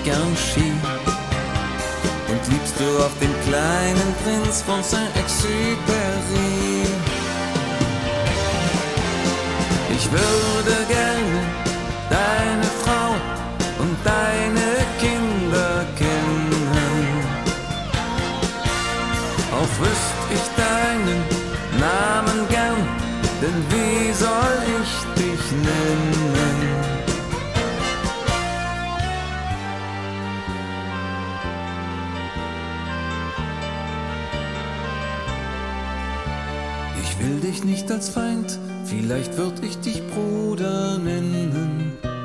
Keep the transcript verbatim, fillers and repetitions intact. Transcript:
gern Ski. Und liebst du auch den kleinen Prinz von Saint-Exupéry? Ich würde gerne deine Frau und deine Kinder kennen. Auch wüsst ich deinen Namen gern, denn wie soll ich dich nennen? Ich will dich nicht als Feind, vielleicht würd ich dich Bruder nennen.